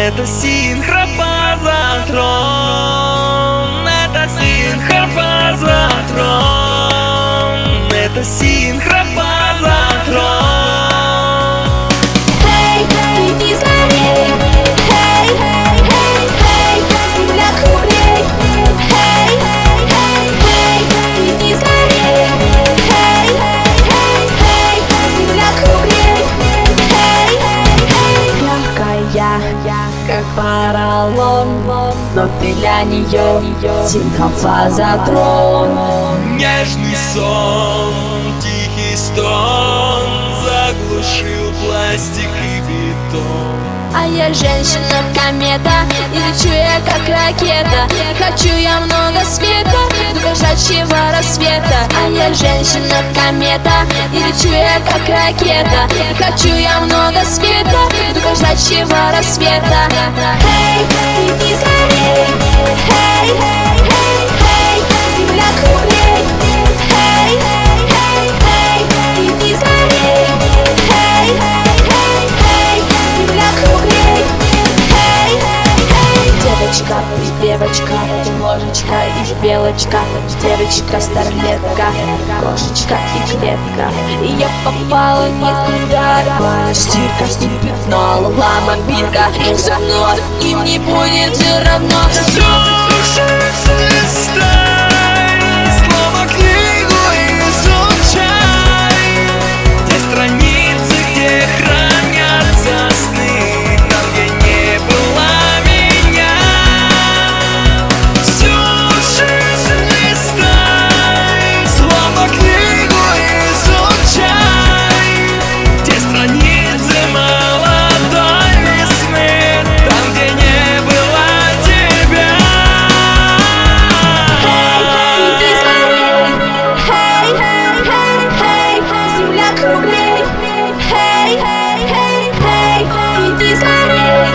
Это синхропозатрон, это синхропозатрон, это синхропозатрон. Эй, не злорей, эй, эй, эй, земля круглей. Эй, не злорей, эй, земля круглей. Мягкая, как поролон, но ты для нее синхропозатрон. Нежный сон, тихий стон заглушил пластик и бетон. А я женщина-комета, и лечу я как ракета. Хочу я много света, до кошачьего рассвета. А я женщина-комета, и лечу я как ракета. Хочу я много света, до кошачьего рассвета. Эй, не злорей, эй, земля круглей. Эй, не злорей, эй, земля круглей. Девочка, девочка, ложечка и белочка, девочка, старлетка, кошечка и клетка. И я попала никуда, стирка, и пятно, ломобилка. Со мной им не будет все равно. Листай, словно книгу изучай. Те страницы, где хранятся сны, там, где не было меня. Всю жизнь листай, словно книгу изучай. Те страницы молодой весны, там, где не было тебя. Земля круглей. Эй, иди скорей.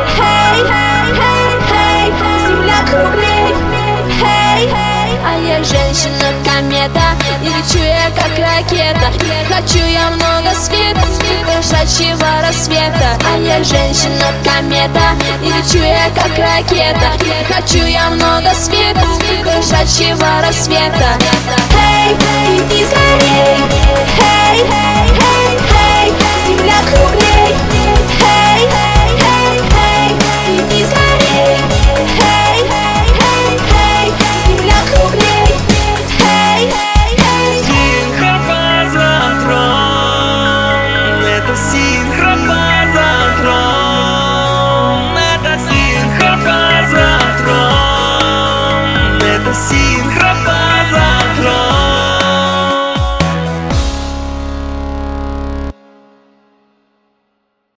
Земля круглей. А я женщина-комета, и лечу я как ракета. Хочу я много света, кошачьего рассвета. А я женщина-комета, и лечу я как ракета. Хочу я много света, кошачьего рассвета. Эй, иди скорей.